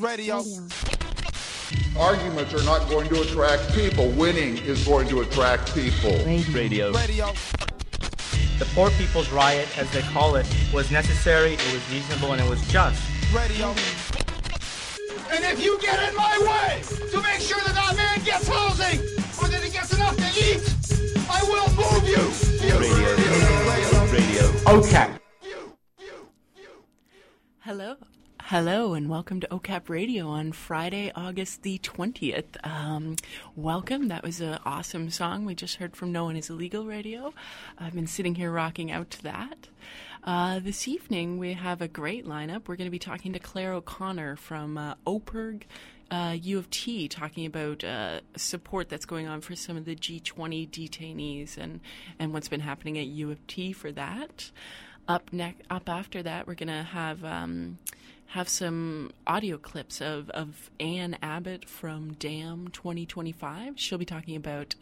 Radio. Arguments are not going to attract people. Winning is going to attract people. Radio. The Poor People's Riot, as they call it, was necessary, it was reasonable, and it was just. Radio. And if you get in my way to make sure that that man gets housing or that he gets enough to eat, I will move you. Radio. Okay. Hello, and welcome to OCAP Radio on Friday, August the 20th. Welcome. That was an awesome song we just heard from No One Is Illegal Radio. I've been sitting here rocking out to that. This evening, we have a great lineup. We're going to be talking to Claire O'Connor from OPIRG, U of T, talking about support that's going on for some of the G20 detainees and what's been happening at U of T for that. Up after that, we're going to have some audio clips of Ann Abbott from DAM 2025. She'll be talking about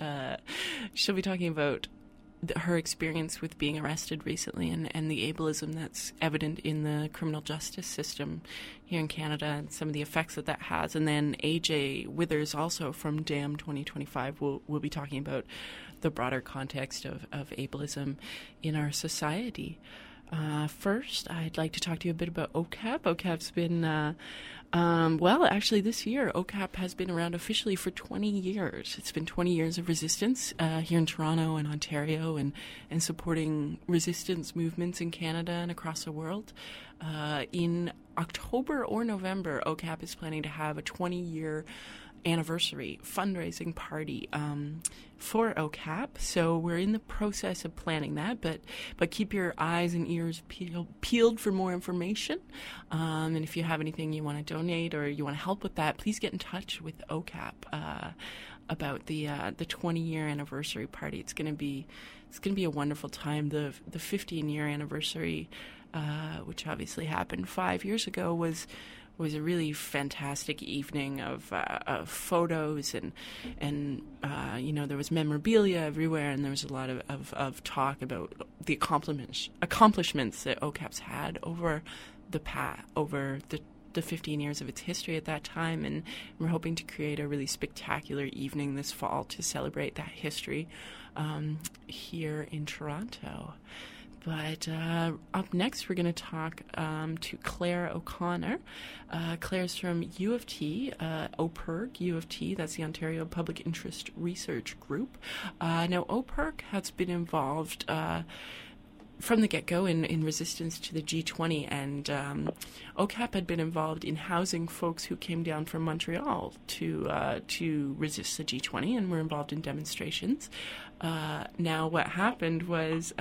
her experience with being arrested recently and the ableism that's evident in the criminal justice system here in Canada and some of the effects that has. And then AJ Withers, also from DAM 2025, will be talking about the broader context of ableism in our society. First, I'd like to talk to you a bit about OCAP. OCAP's been, actually this year, OCAP has been around officially for 20 years. It's been 20 years of resistance here in Toronto and Ontario and supporting resistance movements in Canada and across the world. In October or November, OCAP is planning to have a 20-year anniversary fundraising party for OCAP. So we're in the process of planning that, but keep your eyes and ears peeled for more information. And if you have anything you want to donate or you want to help with that, please get in touch with OCAP about the 20-year anniversary party. It's going to be a wonderful time. The 15-year anniversary, which obviously happened 5 years ago, was a really fantastic evening of photos and there was memorabilia everywhere, and there was a lot of talk about the accomplishments that OCAP's had over the 15 years of its history at that time, and we're hoping to create a really spectacular evening this fall to celebrate that history here in Toronto. But up next, we're going to talk to Claire O'Connor. Claire's from U of T, OPIRG, U of T, that's the Ontario Public Interest Research Group. Now, OPIRG has been involved from the get-go in resistance to the G20, and OCAP had been involved in housing folks who came down from Montreal to resist the G20 and were involved in demonstrations. Now, what happened was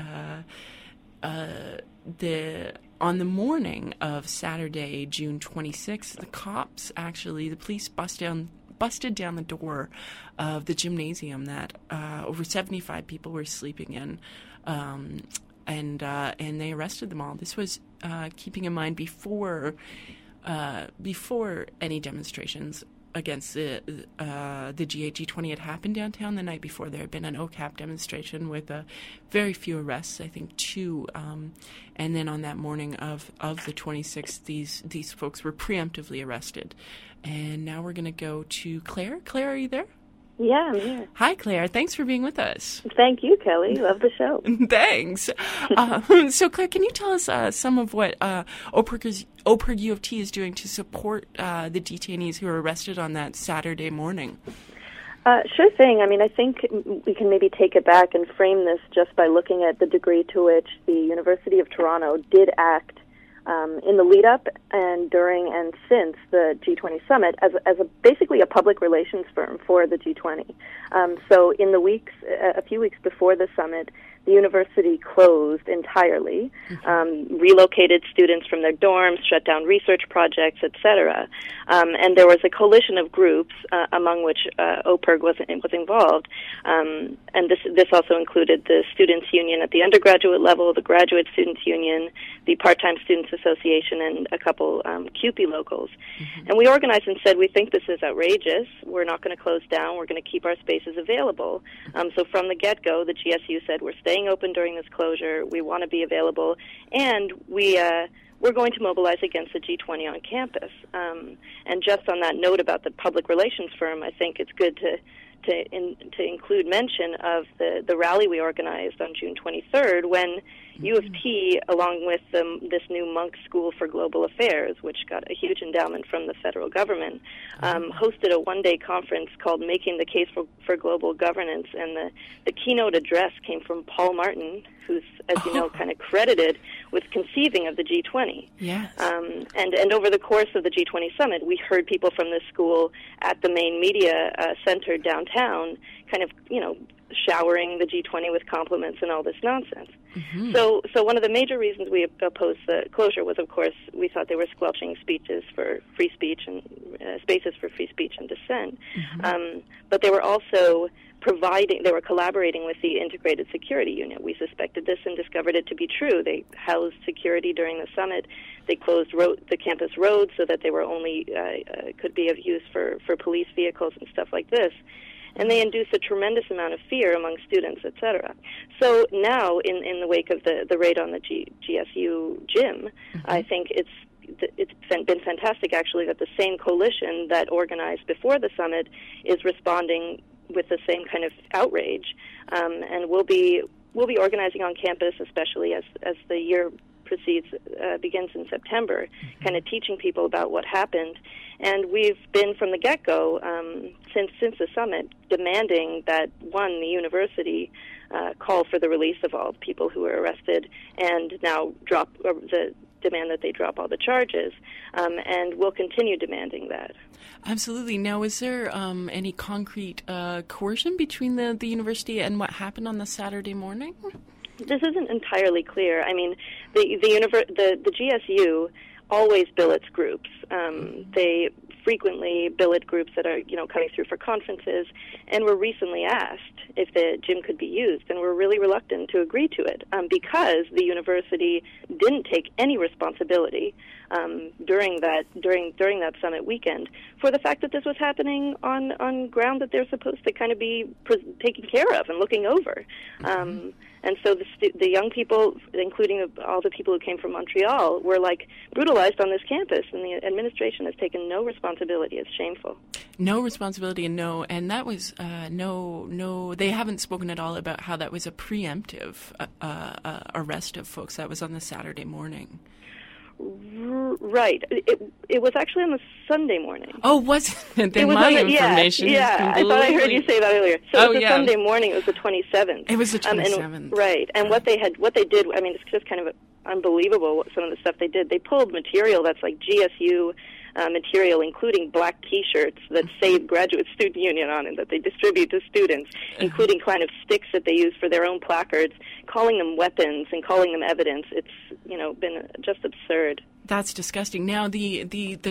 on the morning of Saturday, June 26th, the police busted down the door of the gymnasium that over 75 people were sleeping in, and they arrested them all. This was keeping in mind before any demonstrations against the G20 had happened downtown. The night before, there had been an OCAP demonstration with very few arrests, I think 2. And then on that morning of the 26th, these folks were preemptively arrested. And now we're going to go to Claire. Claire, are you there? Yeah, I'm here. Hi, Claire. Thanks for being with us. Thank you, Kelly. Love the show. Thanks. So, Claire, can you tell us some of what OPIRG U of T is doing to support the detainees who were arrested on that Saturday morning? Sure thing. I mean, I think we can maybe take it back and frame this just by looking at the degree to which the University of Toronto did act in the lead-up and during and since the G20 summit as basically a public relations firm for the G20. So in the a few weeks before the summit, the university closed entirely, relocated students from their dorms, shut down research projects, etc. And there was a coalition of groups among which OPIRG was involved. And this also included the Students' Union at the undergraduate level, the Graduate Students' Union, the Part-Time Students Association, and a couple CUPE locals. Mm-hmm. And we organized and said, we think this is outrageous. We're not going to close down. We're going to keep our spaces available. So from the get-go, the GSU said, we're staying open during this closure. We want to be available. And we we're going to mobilize against the G20 on campus. And just on that note about the public relations firm, I think it's good to include mention of the rally we organized on June 23rd when U of T, along with this new Munk School for Global Affairs, which got a huge endowment from the federal government, hosted a one-day conference called Making the Case for Global Governance, and the keynote address came from Paul Martin, who's, as you know, kind of credited with conceiving of the G20. Yes. And over the course of the G20 summit, we heard people from this school at the main media center downtown kind of, showering the G20 with compliments and all this nonsense. Mm-hmm. So one of the major reasons we opposed the closure was, of course, we thought they were squelching speeches for free speech and spaces for free speech and dissent. Mm-hmm. But they were also they were collaborating with the Integrated Security Unit. We suspected this and discovered it to be true. They housed security during the summit. They closed the campus roads so that they were only could be of use for police vehicles and stuff like this. And they induced a tremendous amount of fear among students, etc. So now, in the wake of the raid on the GSU gym, mm-hmm. I think it's been fantastic, actually, that the same coalition that organized before the summit is responding with the same kind of outrage, and we'll be organizing on campus, especially as the year begins in September, mm-hmm. kind of teaching people about what happened. And we've been, from the get-go, since the summit, demanding that, one, the university call for the release of all people who were arrested, and now demand that they drop all the charges, and we'll continue demanding that. Absolutely. Now, is there any concrete coercion between the university and what happened on the Saturday morning? This isn't entirely clear. I mean, the GSU always billets groups. They frequently billet groups that are, coming through for conferences, and were recently asked if the gym could be used, and were really reluctant to agree to it because the university didn't take any responsibility during that summit weekend for the fact that this was happening on ground that they're supposed to kind of be taking care of and looking over. And so the young people, including all the people who came from Montreal, were brutalized on this campus, and the administration has taken no responsibility. It's shameful. No responsibility, and that was no. They haven't spoken at all about how that was a preemptive arrest of folks. That was on the Saturday morning. Right. It was actually on the Sunday morning. Oh, was it? Then my information is I thought I heard you say that earlier. So it was Sunday morning. It was the 27th. It was the 27th. Right. And what they did, I mean, it's just kind of unbelievable some of the stuff they did. They pulled material that's like GSU material, including black T-shirts that say Graduate Student Union on it, that they distribute to students, including kind of sticks that they use for their own placards, calling them weapons and calling them evidence. It's been just absurd. That's disgusting. Now the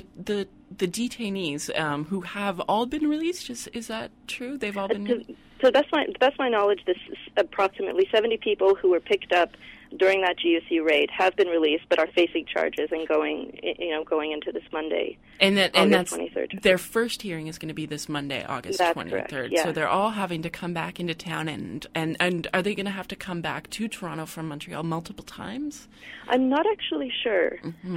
detainees who have all been released, is that true? They've all been. To the best of my knowledge, this approximately 70 people who were picked up during that GSU raid have been released, but are facing charges and going into this Monday, August 23rd. Their first hearing is going to be this Monday, August 23rd. Correct, yeah. So they're all having to come back into town, and are they going to have to come back to Toronto from Montreal multiple times? I'm not actually sure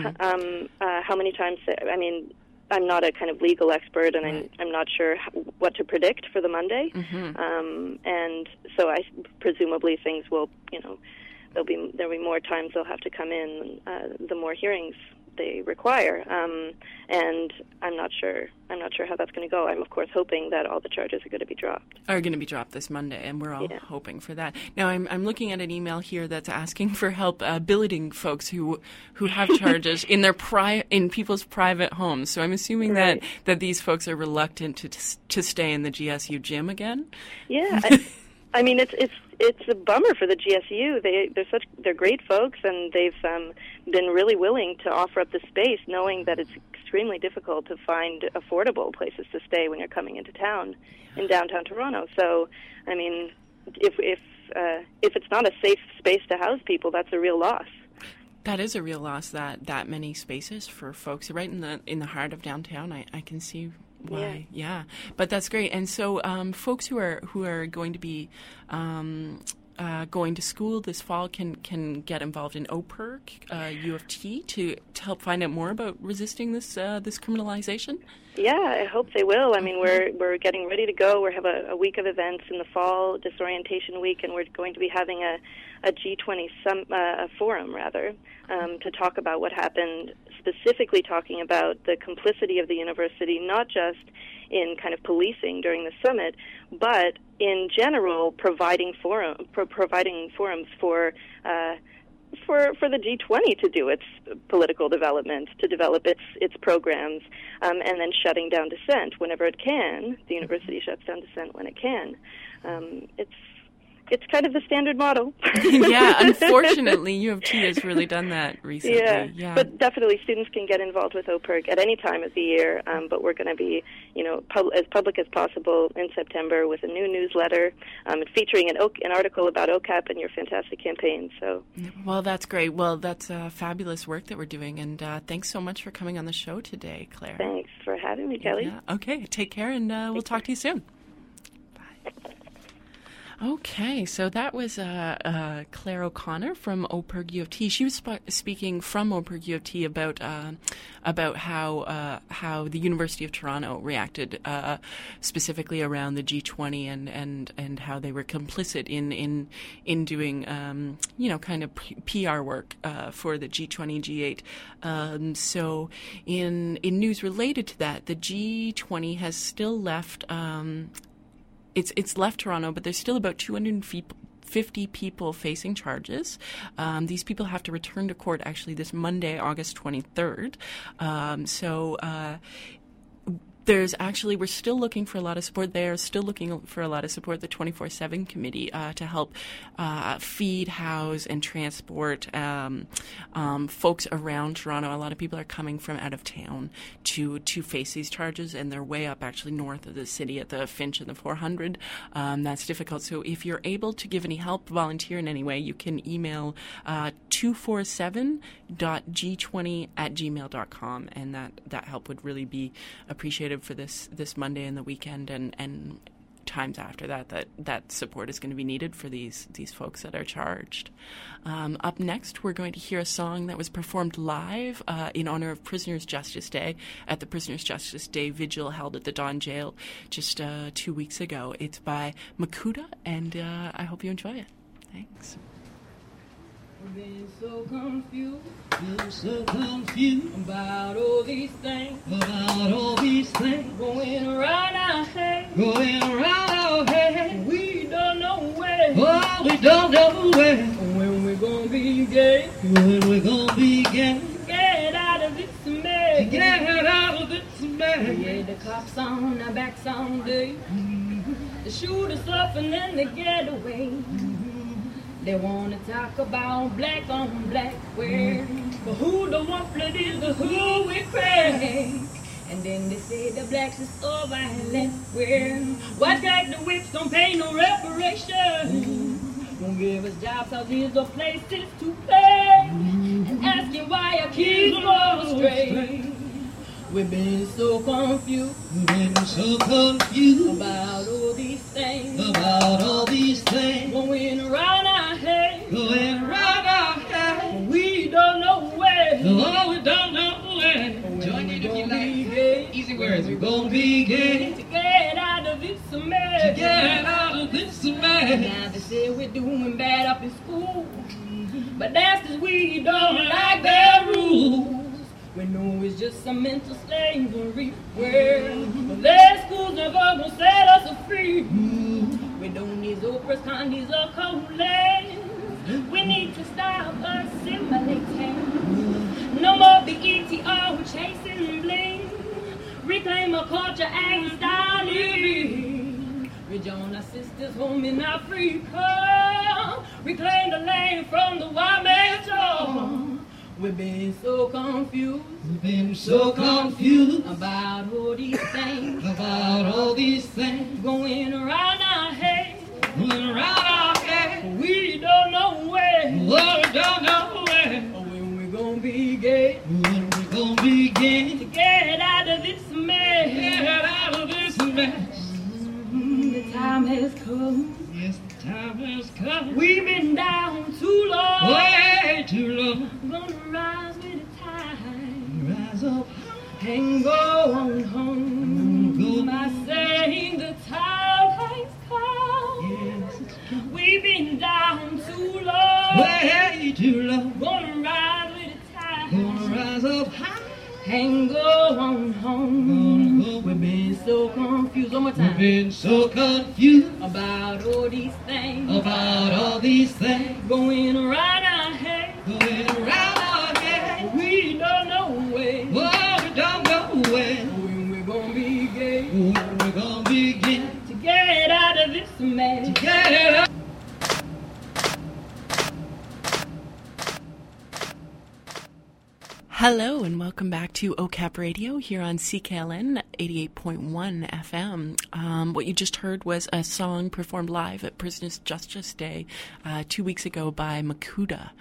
how many times. I mean, I'm not a kind of legal expert, and right. I'm not sure what to predict for the Monday. Mm-hmm. And so presumably things will, there'll be more times they'll have to come in, the more hearings they require. And I'm not sure how that's going to go. I'm of course hoping that all the charges are going to be dropped this Monday, and we're all hoping for that. Now I'm looking at an email here that's asking for help billeting folks who have charges in people's private homes. So I'm assuming right. that these folks are reluctant to stay in the GSU gym again. Yeah. I mean, it's a bummer for the GSU. They're great folks, and they've been really willing to offer up the space, knowing that it's extremely difficult to find affordable places to stay when you're coming into town in downtown Toronto. So, I mean, if it's not a safe space to house people, that's a real loss. That is a real loss. That many spaces for folks right in the heart of downtown. I can see. Why? Yeah, but that's great. And so, folks who are going to be going to school this fall can get involved in OPIRG, U of T, to help find out more about resisting this criminalization? Yeah, I hope they will. I mean, we're getting ready to go. We have a week of events in the fall, Disorientation Week, and we're going to be having a G20 forum, rather, to talk about what happened, specifically talking about the complicity of the university, not just in kind of policing during the summit, but in general providing forums for the G20 to do its political development, to develop its programs, and then shutting down dissent whenever it can. The university shuts down dissent when it can. It's kind of the standard model. Yeah, unfortunately, U of T has really done that recently. Yeah, but definitely students can get involved with OPIRG at any time of the year, but we're going to be, as public as possible in September with a new newsletter featuring an article about OCAP and your fantastic campaign. So, well, that's great. Well, that's fabulous work that we're doing, and thanks so much for coming on the show today, Claire. Thanks for having me, Kelly. Yeah. Okay, take care, and we'll talk to you soon. Bye. Okay, so that was Claire O'Connor from OPIRG U of T. She was speaking from OPIRG U of T about how the University of Toronto reacted specifically around the G20 and how they were complicit in doing kind of PR work for the G20 G8. So in news related to that, the G20 has still left. It's left Toronto, but there's still about 250 people facing charges. These people have to return to court actually this Monday, August 23rd. We're still looking for a lot of support. They're still looking for a lot of support, the 24/7 committee, to help feed, house, and transport folks around Toronto. A lot of people are coming from out of town to face these charges, and they're way up actually north of the city at the Finch and the 400. That's difficult. So if you're able to give any help, volunteer in any way, you can email 247.g20@gmail.com, and that help would really be appreciated for this Monday and the weekend and times after that support is going to be needed for these folks that are charged. Up next, we're going to hear a song that was performed live in honor of Prisoners' Justice Day at the Prisoners' Justice Day vigil held at the Don Jail just 2 weeks ago. It's by Makuta, and I hope you enjoy it. Thanks. I've been so confused about all these things, going around our head, we don't know where, when we're gonna begin, get out of this mess, yeah, the cops on our backs all day, the shooters up and then they get away. They want to talk about black on black, where, but who the one that is the who we pray. And then they say the blacks is so violent, where white like the whips don't pay no reparation. Won't give us jobs, so these are places to play. And asking why our kids go astray. We've been so confused, about all these things, going around our head, we don't know where, Join in if you like. Easy words. We're gonna begin to get out of this mess, Now they say we're doing bad up in school, but that's 'cause we don't like their rules. We know it's just some mental slavery, where their schools never gonna set us free. We don't need Oprah's, Condies, or Colas. We need to stop assimilating. No more BET, we're chasing bling. Reclaim our culture and style living. Rejoin our sisters home in Africa. Reclaim the land from the white man's jaw. We've been so confused, about all these things, going around our head, we don't know where, when we're gonna begin, to get out of this mess, the time has come. Yes, the time has come. We've been down too long. Way too long. Gonna rise with the tide. Rise up and go on home. I say the time has come. Yes, it's come. We've been down too long. Way too long. Gonna rise with the tide. Gonna rise up high and go on home. We've been so confused. One more time. We've been so confused about all these things. About all these things. Going around our head. Going around our head. We don't know when. Oh, we don't know when. When we're gonna begin. When we're gonna begin. To get out of this mess. To get it out. Hello and welcome back to OCAP Radio here on CKLN 88.1 FM. What you just heard was a song performed live at Prisoners Justice Day 2 weeks ago by Makuta.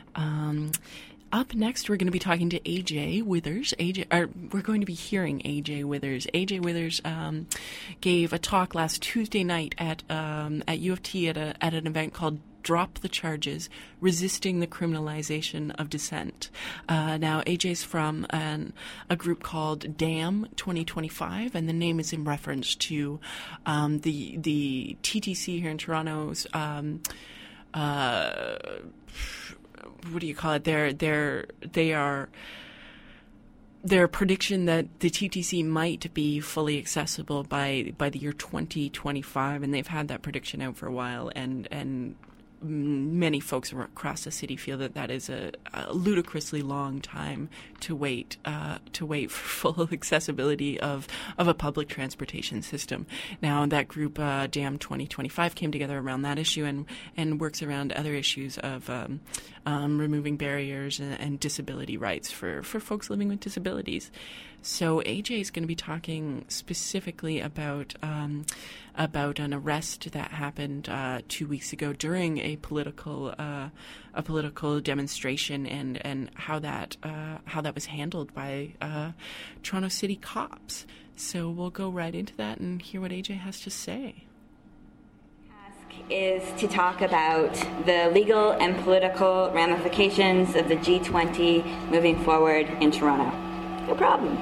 Up next, we're going to be talking to AJ Withers. We're going to be hearing AJ Withers. AJ Withers gave a talk last Tuesday night at U of T at an event called Drop the Charges, Resisting the Criminalization of Dissent. Now, AJ's from a group called DAM 2025, and the name is in reference to the TTC here in Toronto's what do you call it? Their prediction that the TTC might be fully accessible by the year 2025, and they've had that prediction out for a while, and many folks across the city feel that is a ludicrously long time to wait for full accessibility of a public transportation system. Now, that group, DAM 2025, came together around that issue and works around other issues of removing barriers and disability rights for folks living with disabilities. So AJ is going to be talking specifically about an arrest that happened 2 weeks ago during a political demonstration and how that was handled by Toronto City cops. So we'll go right into that and hear what AJ has to say. Is to talk about the legal and political ramifications of the G20 moving forward in Toronto. No problem.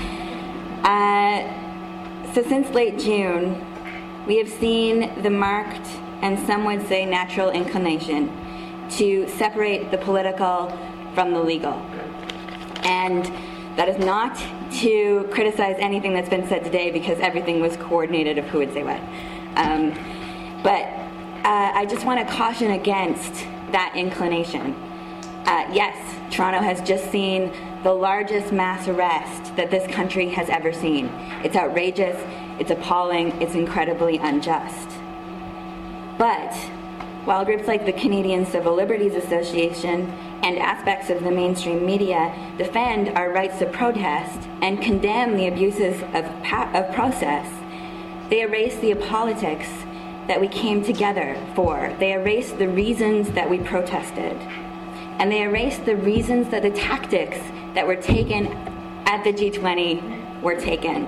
So since late June, we have seen the marked, and some would say natural, inclination to separate the political from the legal. And that is not to criticize anything that's been said today, because everything was coordinated of who would say what. But I just want to caution against that inclination. Yes, Toronto has just seen the largest mass arrest that this country has ever seen. It's outrageous, it's appalling, it's incredibly unjust. But while groups like the Canadian Civil Liberties Association and aspects of the mainstream media defend our rights to protest and condemn the abuses of process, they erase the politics that we came together for. They erase the reasons that we protested. And they erase the reasons that the tactics that were taken at the G20 were taken.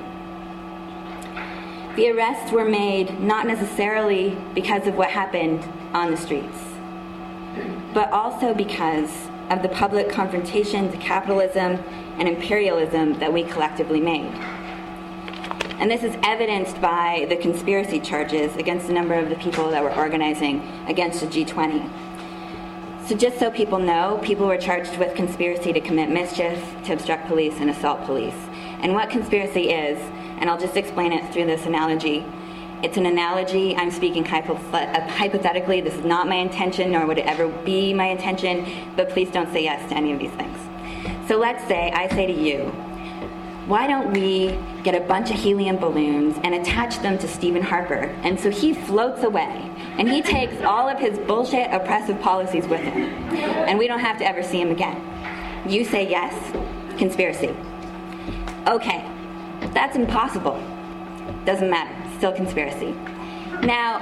The arrests were made not necessarily because of what happened on the streets, but also because of the public confrontation to capitalism and imperialism that we collectively made. And this is evidenced by the conspiracy charges against a number of the people that were organizing against the G20. So just so people know, people were charged with conspiracy to commit mischief, to obstruct police, and assault police. And what conspiracy is, and I'll just explain it through this analogy. It's an analogy. I'm speaking hypothetically. This is not my intention, nor would it ever be my intention, but please don't say yes to any of these things. So let's say I say to you, why don't we get a bunch of helium balloons and attach them to Stephen Harper? And so he floats away, and he takes all of his bullshit oppressive policies with him, and we don't have to ever see him again. You say yes, conspiracy. Okay, that's impossible. Doesn't matter, still conspiracy. Now,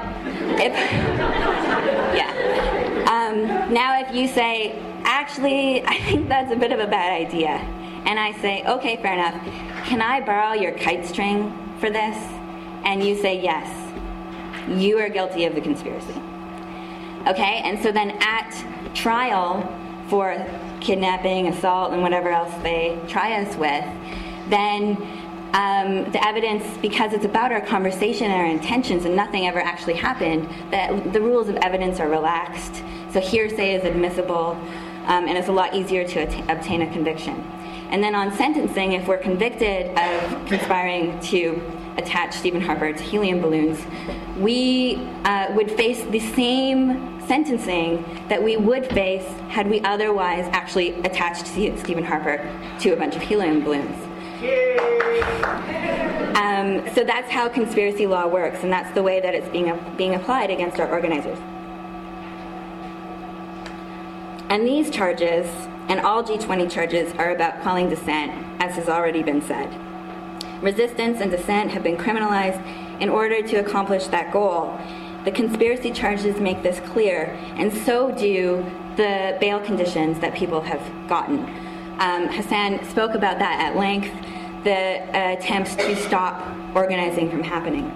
now if you say, actually, I think that's a bit of a bad idea, and I say, okay, fair enough, can I borrow your kite string for this? And you say yes. you are guilty of the conspiracy. Okay, and so then at trial for kidnapping, assault, and whatever else they try us with, then the evidence, because it's about our conversation and our intentions and nothing ever actually happened, that the rules of evidence are relaxed. So hearsay is admissible, and it's a lot easier to obtain a conviction. And then on sentencing, if we're convicted of conspiring to attach Stephen Harper to helium balloons, we would face the same sentencing that we would face had we otherwise actually attached Stephen Harper to a bunch of helium balloons. So that's how conspiracy law works, and that's the way that it's being applied against our organizers. And these charges, and all G20 charges, are about quelling dissent, as has already been said. Resistance and dissent have been criminalized in order to accomplish that goal. The conspiracy charges make this clear, and so do the bail conditions that people have gotten. Hassan spoke about that at length, the attempts to stop organizing from happening.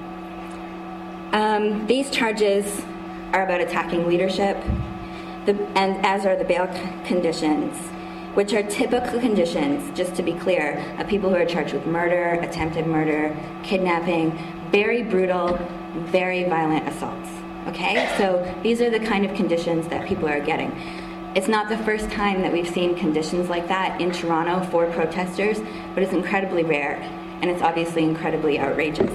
These charges are about attacking leadership, and as are the bail conditions, which are typical conditions, just to be clear, of people who are charged with murder, attempted murder, kidnapping, very brutal, very violent assaults. Okay? So these are the kind of conditions that people are getting. It's not the first time that we've seen conditions like that in Toronto for protesters, but it's incredibly rare, and it's obviously incredibly outrageous.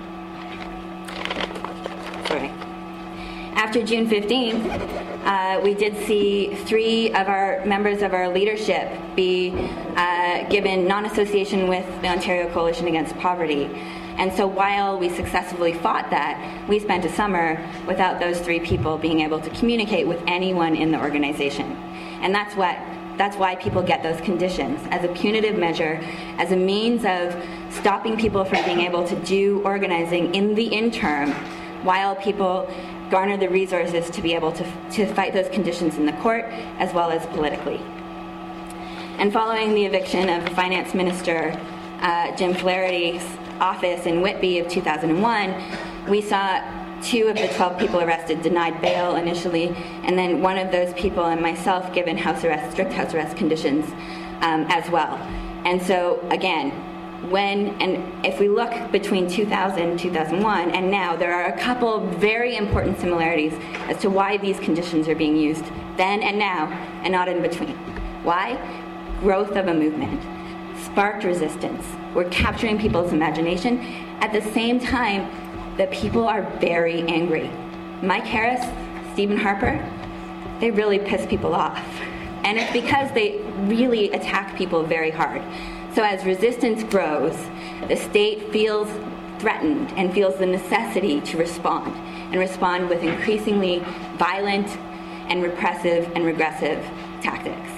Sorry. After June 15th, we did see 3 of our members of our leadership be given non-association with the Ontario Coalition Against Poverty. And so while we successfully fought that, we spent a summer without those 3 people being able to communicate with anyone in the organization. And that's why people get those conditions, as a punitive measure, as a means of stopping people from being able to do organizing in the interim while people garner the resources to be able to fight those conditions in the court as well as politically. And following the eviction of the Finance Minister, Jim Flaherty's office in Whitby of 2001, we saw 2 of the 12 people arrested denied bail initially, and then one of those people and myself given strict house arrest conditions as well. And so again, if we look between 2000, 2001, and now, there are a couple very important similarities as to why these conditions are being used then and now, and not in between. Why? Growth of a movement, sparked resistance. We're capturing people's imagination. At the same time, the people are very angry. Mike Harris, Stephen Harper, they really piss people off. And it's because they really attack people very hard. So as resistance grows, the state feels threatened and feels the necessity to respond with increasingly violent and repressive and regressive tactics.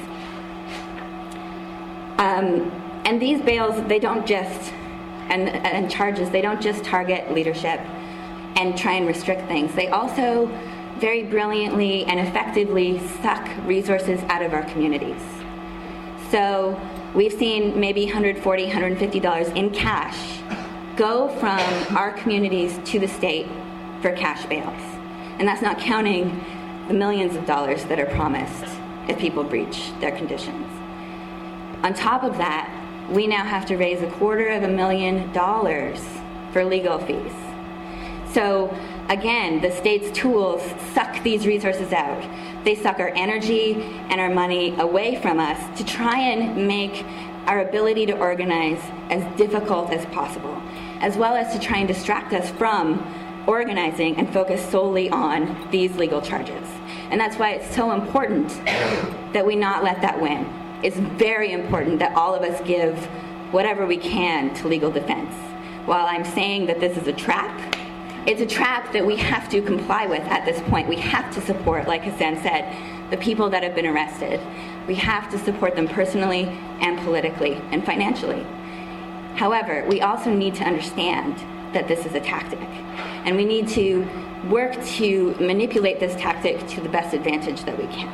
And these bails, they don't just, and charges, they don't just target leadership and try and restrict things. They also very brilliantly and effectively suck resources out of our communities. So we've seen maybe $140, $150 in cash go from our communities to the state for cash bails. And that's not counting the millions of dollars that are promised if people breach their conditions. On top of that, we now have to raise $250,000 for legal fees. So again, the state's tools suck these resources out. They suck our energy and our money away from us to try and make our ability to organize as difficult as possible, as well as to try and distract us from organizing and focus solely on these legal charges. And that's why it's so important that we not let that win. It's very important that all of us give whatever we can to legal defense. While I'm saying that this is a trap, it's a trap that we have to comply with at this point. We have to support, like Hassan said, the people that have been arrested. We have to support them personally and politically and financially. However, we also need to understand that this is a tactic, and we need to work to manipulate this tactic to the best advantage that we can.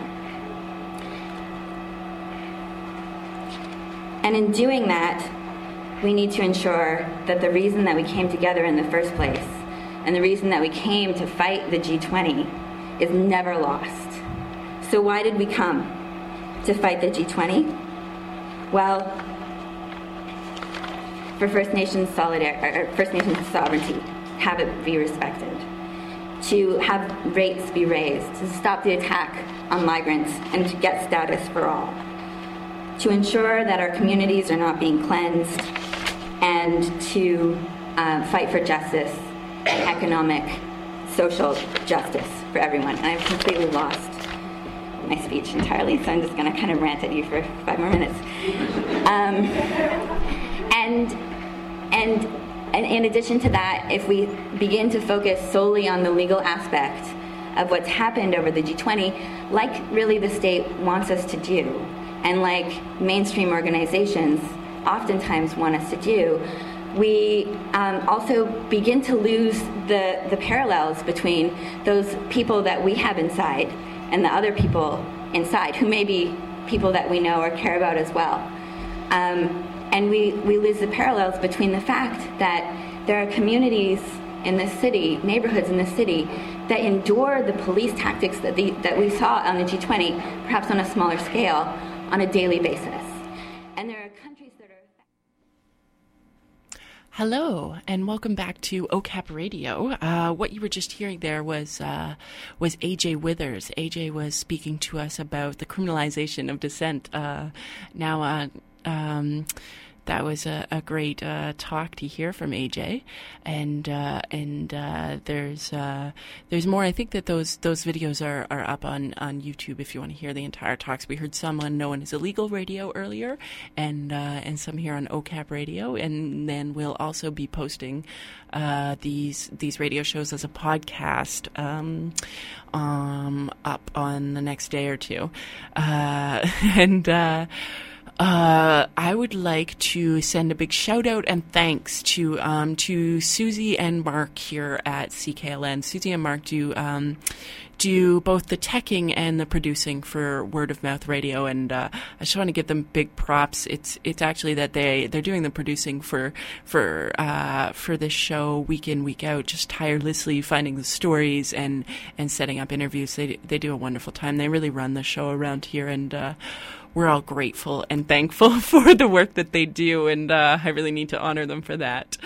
And in doing that, we need to ensure that the reason that we came together in the first place and the reason that we came to fight the G20 is never lost. So why did we come to fight the G20? Well, for First Nations sovereignty, have it be respected, to have rates be raised, to stop the attack on migrants, and to get status for all, to ensure that our communities are not being cleansed, and to fight for justice and economic, social justice for everyone. And I've completely lost my speech entirely, so I'm just going to kind of rant at you for 5 more minutes. And in addition to that, if we begin to focus solely on the legal aspect of what's happened over the G20, like really the state wants us to do, and like mainstream organizations oftentimes want us to do, we also begin to lose the parallels between those people that we have inside and the other people inside, who may be people that we know or care about as well. And we lose the parallels between the fact that there are communities in this city, neighborhoods in this city, that endure the police tactics that we saw on the G20, perhaps on a smaller scale, on a daily basis. And there are countries that are... Hello, and welcome back to OCAP Radio. What you were just hearing there was AJ Withers. AJ was speaking to us about the criminalization of dissent. That was a great talk to hear from AJ, and there's more. I think that those videos are up on YouTube if you want to hear the entire talks. We heard some on No One Is Illegal Radio earlier, and some here on OCAP Radio, and then we'll also be posting these radio shows as a podcast up on the next day or two, I would like to send a big shout out and thanks to Susie and Mark here at CKLN. Susie and Mark do both the teching and the producing for Word of Mouth Radio, and I just want to give them big props. It's actually that they're doing the producing for this show week in, week out, just tirelessly finding the stories and setting up interviews. They do a wonderful time. They really run the show around here, and we're all grateful and thankful for the work that they do, and I really need to honor them for that.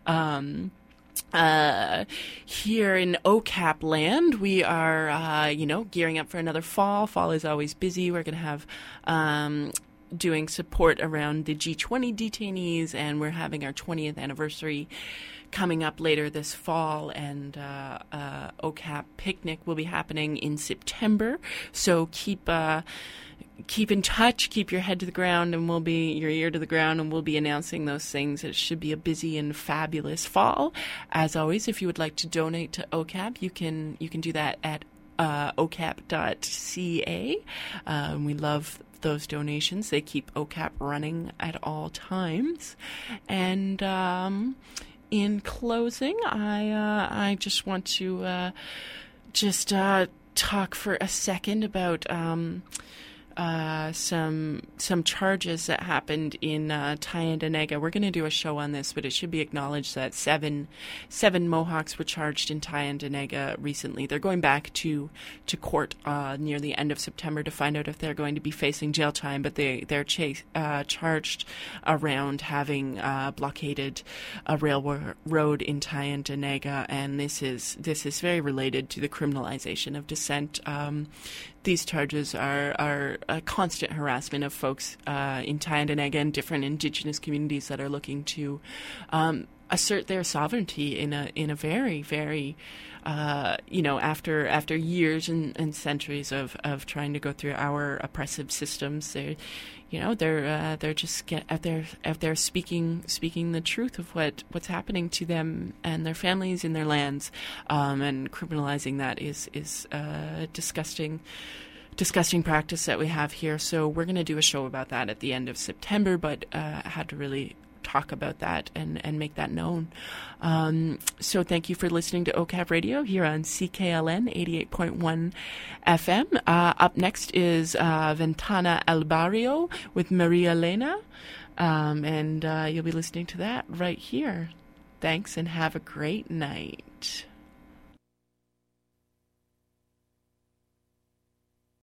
Here in OCAP land, we are, gearing up for another fall. Fall is always busy. We're going to have doing support around the G20 detainees, and we're having our 20th anniversary coming up later this fall, and OCAP picnic will be happening in September. So keep in touch, keep your head to the ground, and your ear to the ground, and we'll be announcing those things. It should be a busy and fabulous fall. As always, if you would like to donate to OCAP, you can do that at ocap.ca. We love those donations. They keep OCAP running at all times. And in closing, I just want to talk for a second about some charges that happened in Tyendinaga. We're going to do a show on this, but it should be acknowledged that seven Mohawks were charged in Tyendinaga recently. They're going back to court near the end of September to find out if they're going to be facing jail time, but they're charged around having blockaded a railroad in Tyendinaga, and this is very related to the criminalization of dissent. These charges are a constant harassment of folks in Tyendinaga and different Indigenous communities that are looking to assert their sovereignty in a very, very after years and centuries of trying to go through our oppressive systems. They're just out there speaking the truth of what's happening to them and their families in their lands, and criminalizing that is a disgusting practice that we have here. So we're going to do a show about that at the end of September, but had to really talk about that and make that known. So thank you for listening to OCAP Radio here on CKLN 88.1 FM. Up next is Ventana El Barrio with Maria Elena, and you'll be listening to that right here. Thanks and have a great night.